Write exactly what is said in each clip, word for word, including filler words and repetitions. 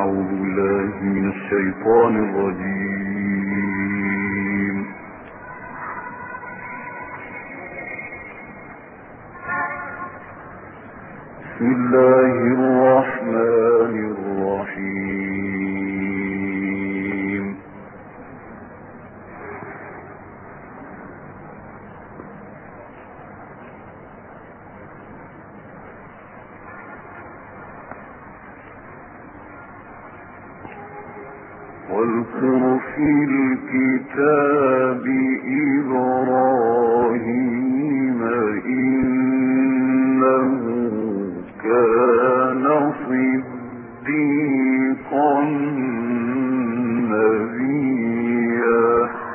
أعوذ بالله من الشيطان الرجيم. بسم الله الرحمن الرحيم. واذكر في الكتاب إبراهيم إنه كان صديقا نبيا.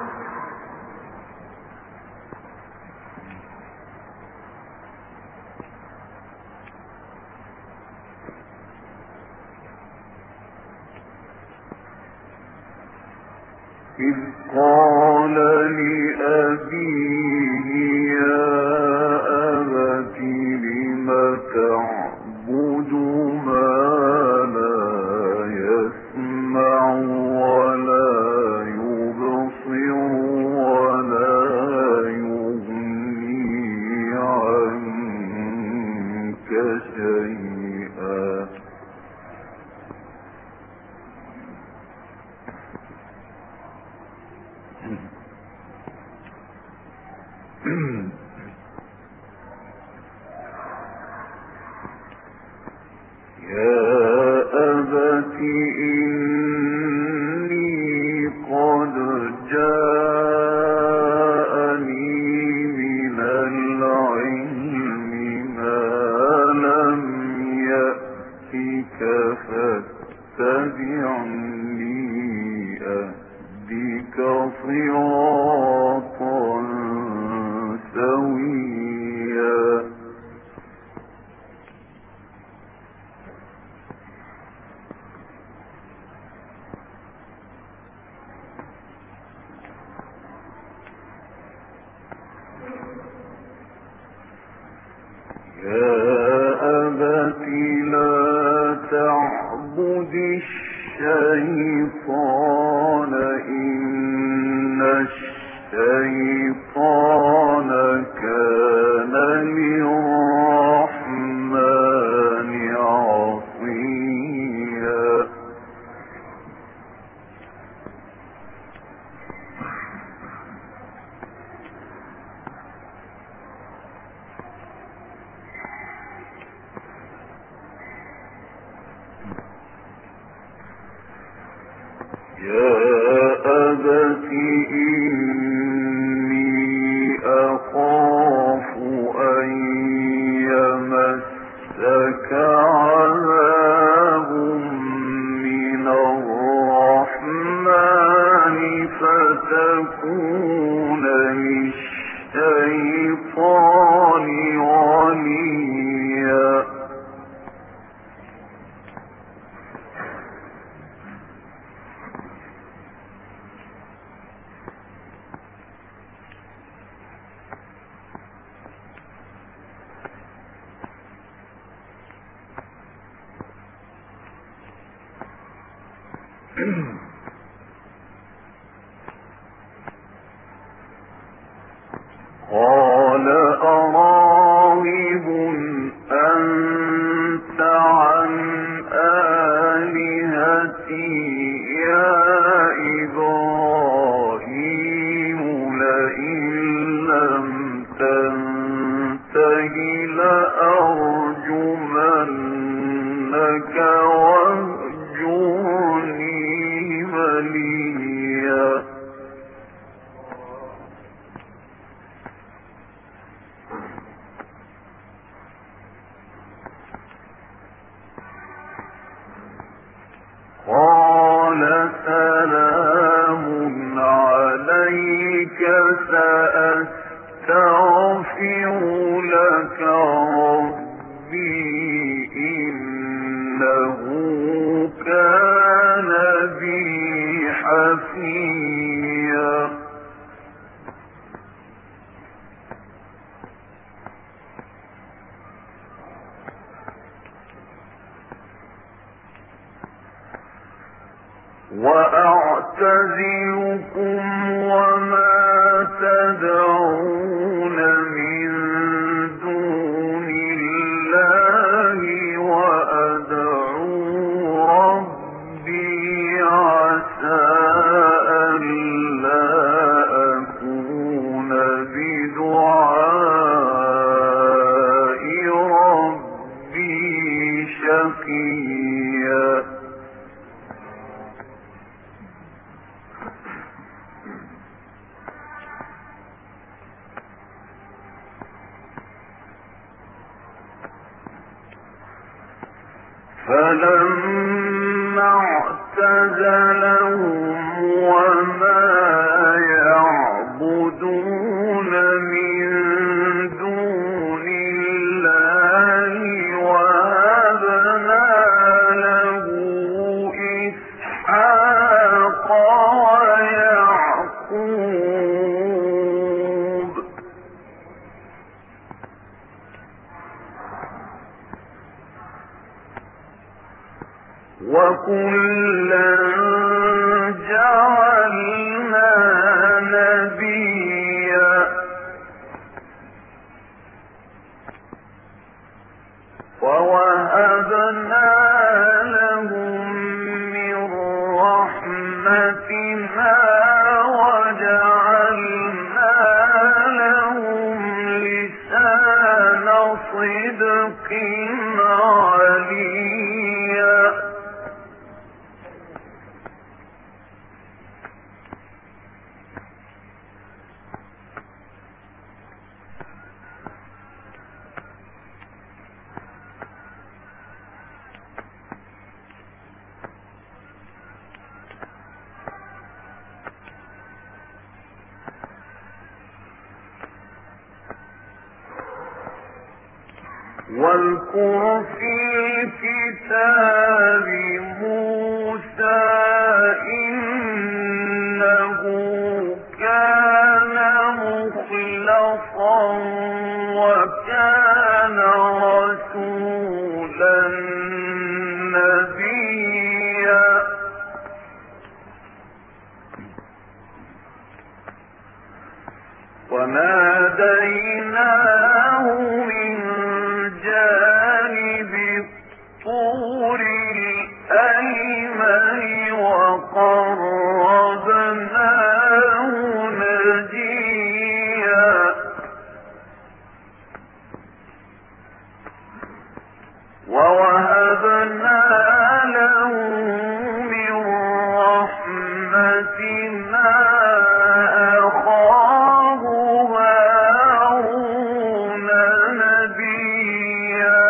إذ قال لأبيه يا أبت لم تعبد ما لا يسمع ولا يبصر ولا يغني عنك شيئا. يا أبت إني قد جاءني من العلم ما لم يأتك فاتبعني أهدك صراطا سويا. يا أبت لا تعبد الشيطان إن الشيطان كان للرحمن عصيا. يا أبت إني أخاف أن يمسك عذاب من الرحمن فتكون للشيطان وليا. قال أراغب أنت عن آلهتي يا إبراهيم لئن لم تنته لأرجمنك واهجرني مليا. قال سلام عليك سأستغفر لك ربي إنه كان بي حفيا. وأعتزلكم وما تدعون من دون الله وأدعو ربي عسى ألا أكون بدعاء ربي شقيا. فلما اعتزلهم وما يعبدون من دون الله وهبنا له إسحاق ويعقوب وكلا جعلنا نبيا ووهبنا لهم من رحمتنا وجعلنا لهم لسان صدق عليا. واذكر في الكتاب موسى إنه كان مخلصا وكان رسولا نبيا. وناديناه من جانب الطور الأيمن وقربناه نجيا. ووهبنا له من رحمتنا أخاه هارون نبيا.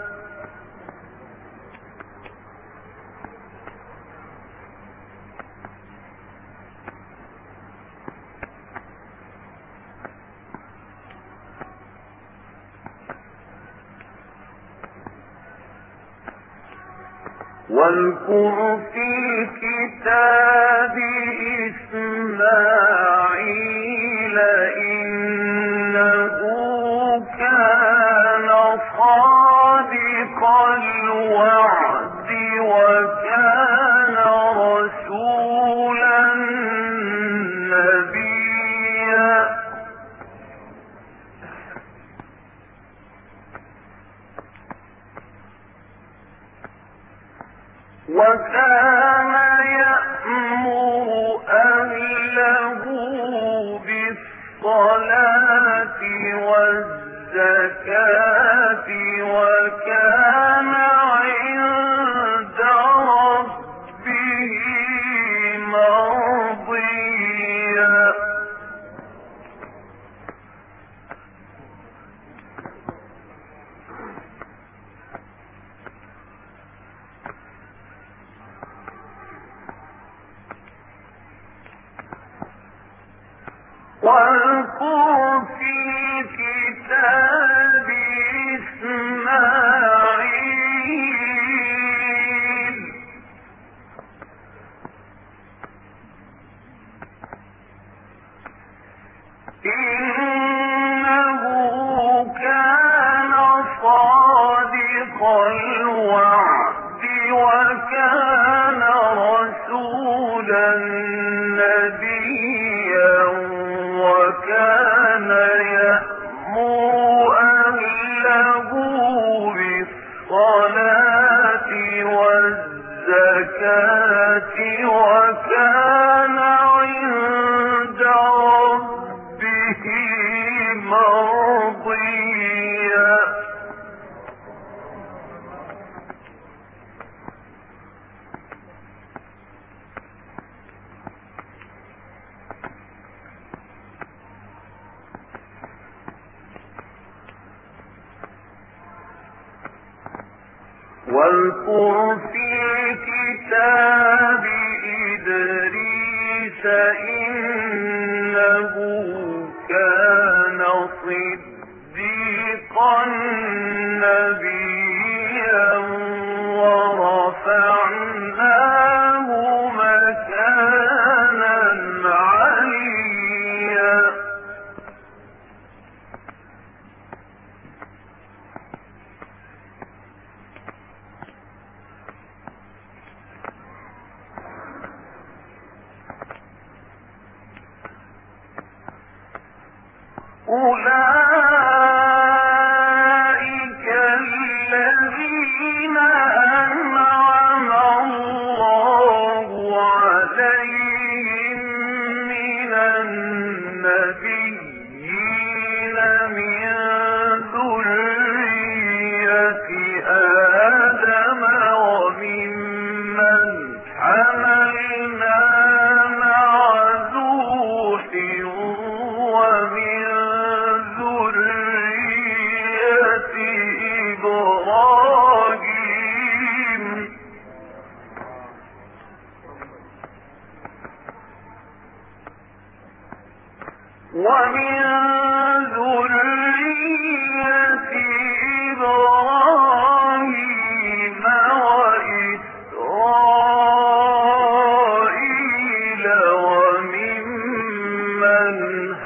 واذكر في الكتاب إسماعيل إنه كان صادق الوعد وكان رسولا نبيا. وكان يأمر أهله بالصلاة والزكاة وكان عند ربه مرضيا. واذكر في كتاب إسماعيل إنه كان صادق الوعد وكان رسولا واذكر في الكتاب إدريس إنه كان صديقا نبيا ورفعناه مكانا عليا. أولئك الذين أنعم الله عليهم من النبيين من ذرية آدم وممن حملنا مع نوح ومن ذرية إبراهيم ومن ذرية إبراهيم وإسرائيل وممن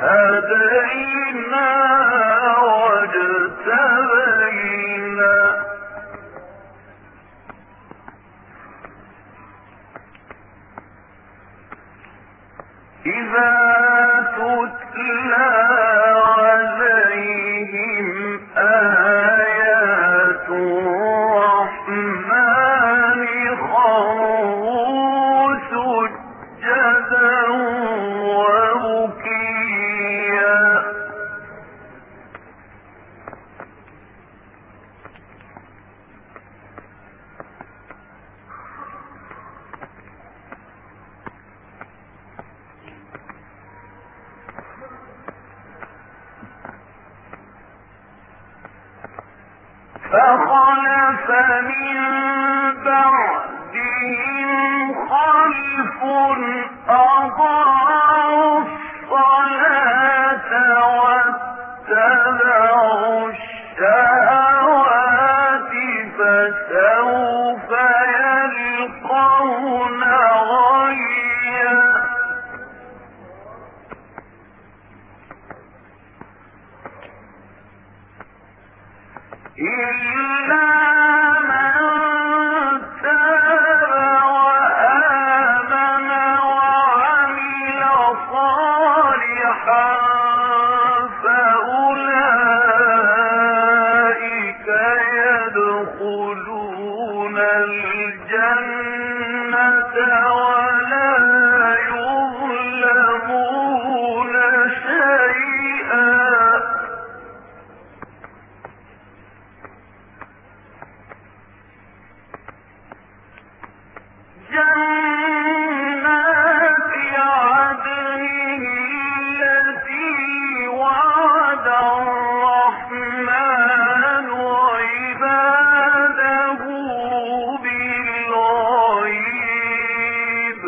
هدينا واجتبينا. إذا تتلى عليهم آيات الرحمن خروا سجدا وبكيا. فخلف من بعدهم خلف أضاعوا الصلاة واتبعوا الشهوات فسوف يلقون غيا. إلا من تاب وآمن وعمل صالحا فأولئك يدخلون الجنة ولا يظلمون شيئا. جنات عدن التي وعد الرحمن عباده بالغيب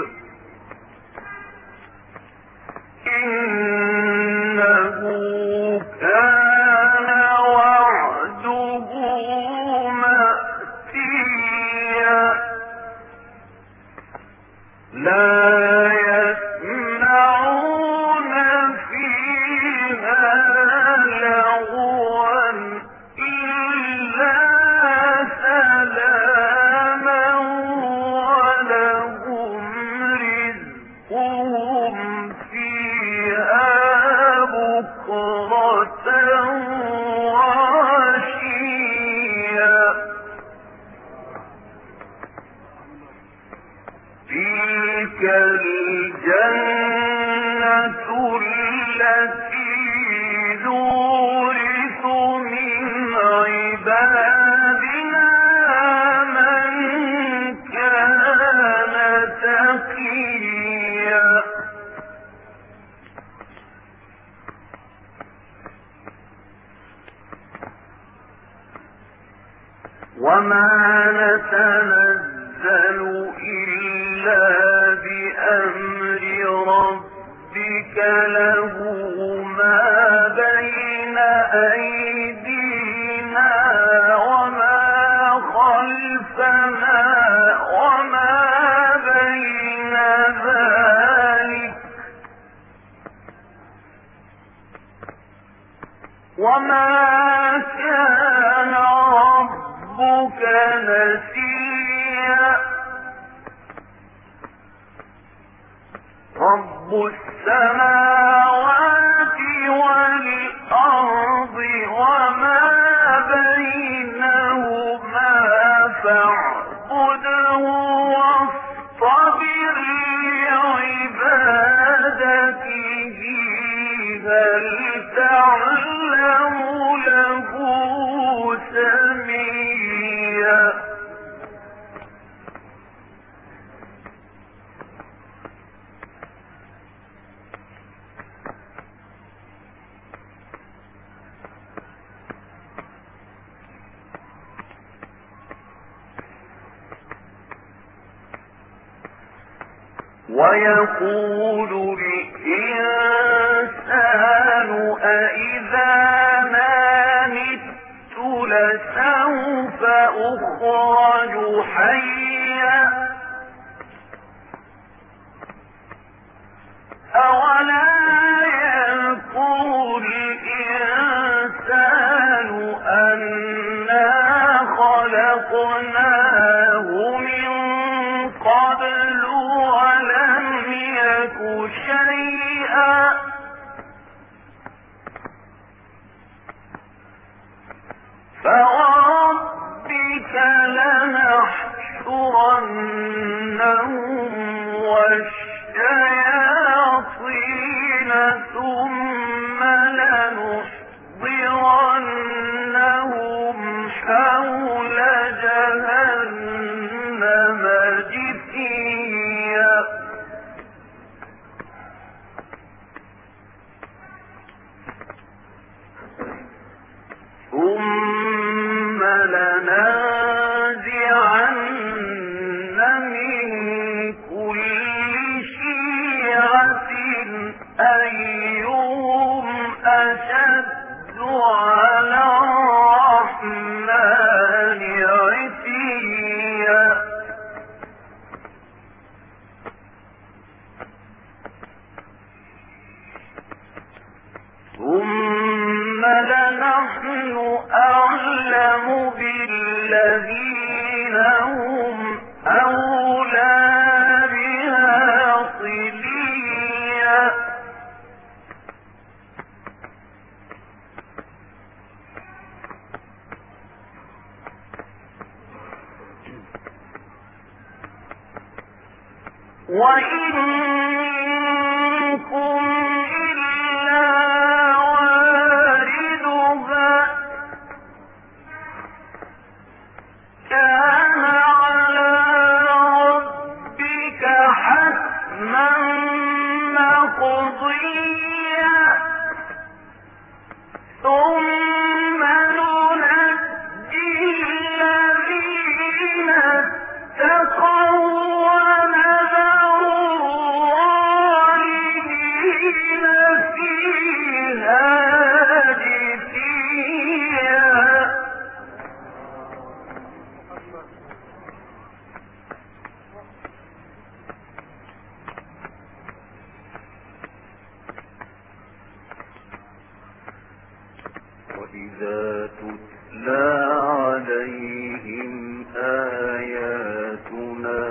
وما نتنزل إلا بأمر ربك له ما بين أيدينا وما خلفنا وما بين ذلك وما كان ربك نسيا رب السماوات والأرض وما بينهما فاعبده واصطبر لعبادته هل تعلم له سميا ويقول الإنسان أإذا ما مت لسوف أخرج حيا أولا يذكر الإنسان أنا خلقناه من قبل ولم يك شيئا فوربك لنحشرنهم والشياطين ثم لنحضرنهم حول جهنم جثيا ثم لننزعن من كل شيعة أيهم أشد على الرحمن عتيا ثم لنحن أعلم بالذين هم أولى بها صليا وإن منكم إلا واردها كان على ربك حتما مقضيا ثم ننجي الذين اتقوا ونذر الظالمين فيها جثيا وإذا تتلى عليهم آياتنا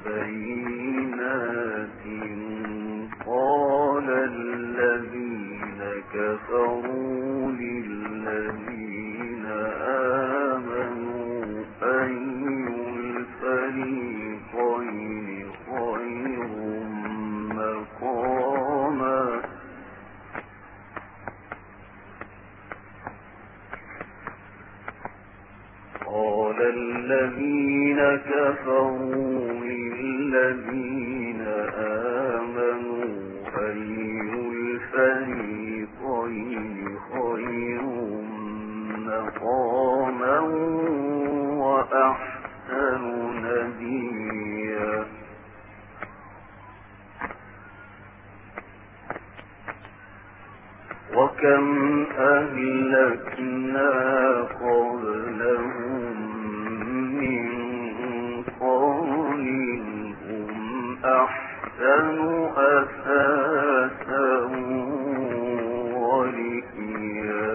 بينات قال الذين كفروا للذين آمنوا أي الفريقين خير مقاما قال الذين كفروا للذين آمنوا أي الفريقين خير مقاما وأحسن نديا وكم أهلكنا قبلهم من قرن هم أحسن أثاثا ورئيا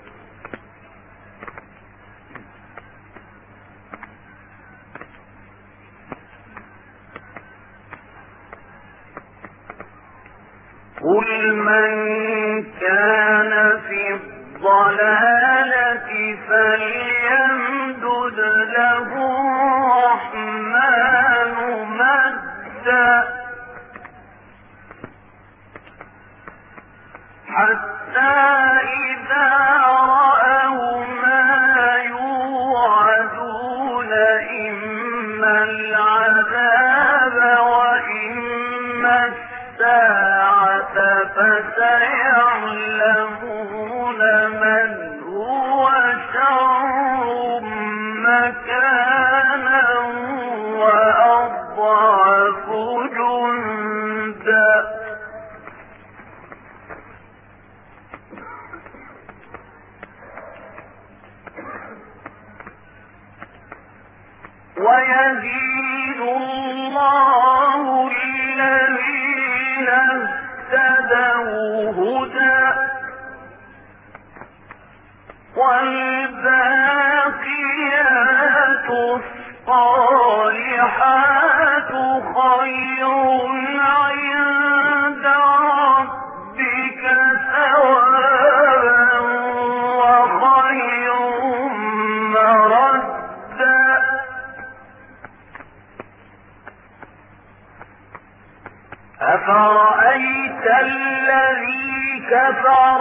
قل من كان في الضلالة فليمدد له الرحمن مدا حتى إذا رأوا ما يوعدون إما العذاب وإما الساعة فسيعلمون من هو شر مكانا وأضعف جندا ويزيد الله الذين اهتدوا هدى والباقيات الصالحات خير عند ربك ثوابا وخير مردا أفرأيت الذي كفر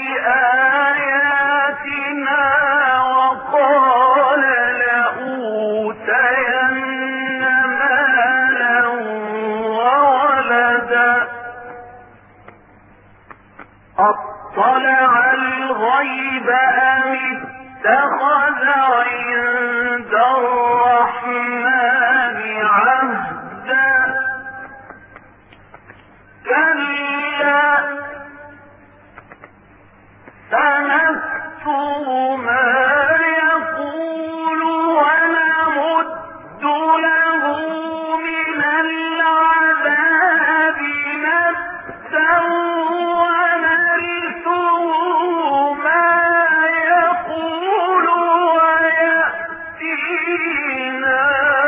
بآياتنا وقال لأوتين مالا وولدا أطلع الغيب أم اتخذ عند الرحمن عهدا كلا سنكتب ما يقول ونمد له من العذاب مدا ونرثه ما يقول ويأتينا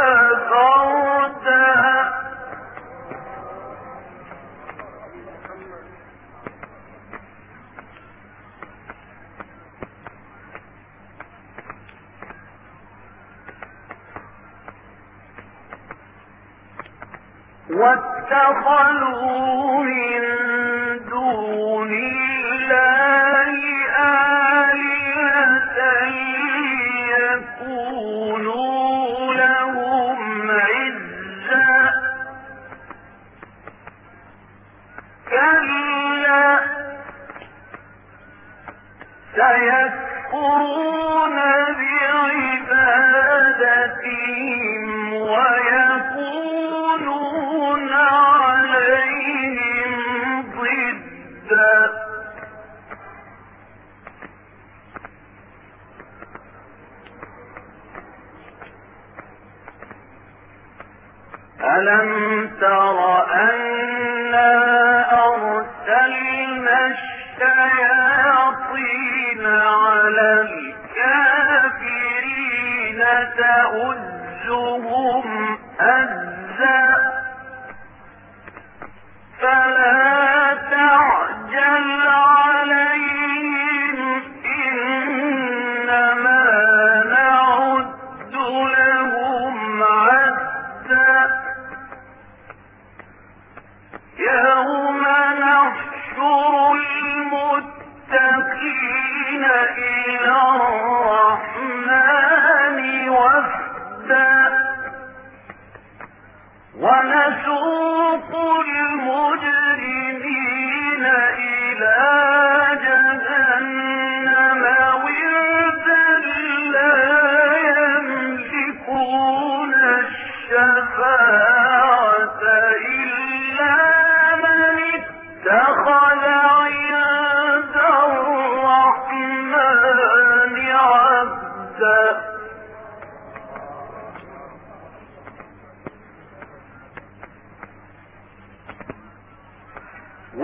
فردا واتخذوا من دون الله آلهة ليكونوا لهم عزا كلا سيكفرون بعبادتهم ويكونون عليهم ضدا ألم تر أنا أرسلنا الشياطين على الكافرين تؤزهم أزا فلا تعجل عليهم إنما نعد لهم عدا يوم نحشر المتقين إلى الرحمن وفدا ونسوق المجرمين إلى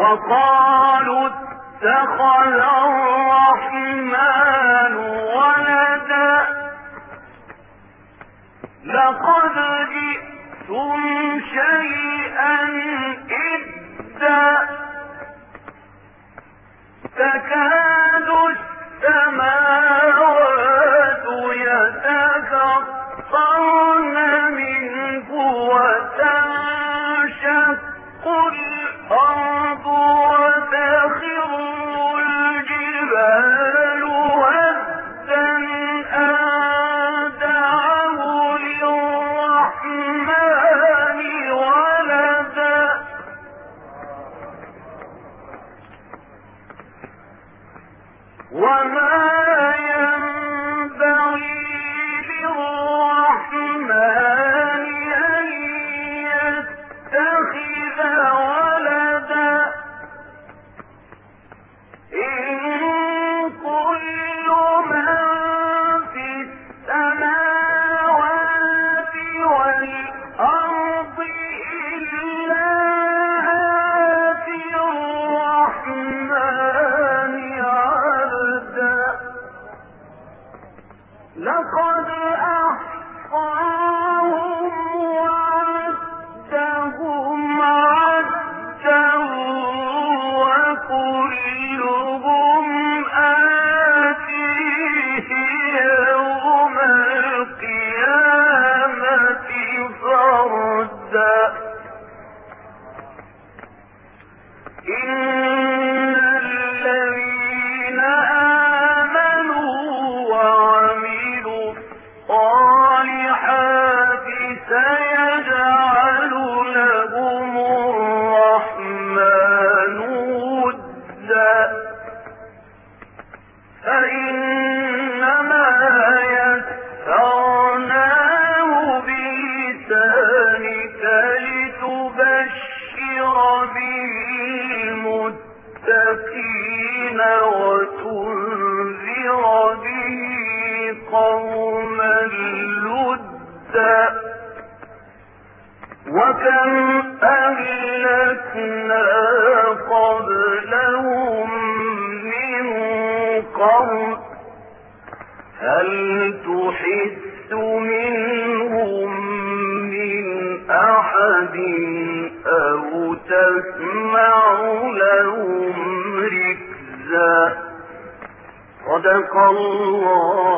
وقالوا اتخذ الرحمن ولدا لقد جئتم شيئا إدا تكاد السماوات يتفطرن منه وتنشق الأرض وتخر الجبال هدا أن دعوا للرحمن ولدا وما ينبغي للرحمن أن يتخذ ولدا إن كل من في السماوات والأرض إلا آتي الرحمن عبدا لقد أحصاهم وعدهم عدا وكلهم آتيه يوم القيامة فردا إن الذين آمنوا وعملوا الصالحات سيجعل لهم الرحمن ودا فإنما يسرناه بلسانك لتبشر به المتقين وتنذر به قوما لدا وكم أهلكنا قبلهم من قرن هل تحس منهم من أحد أو تسمع لهم ركزا صدق الله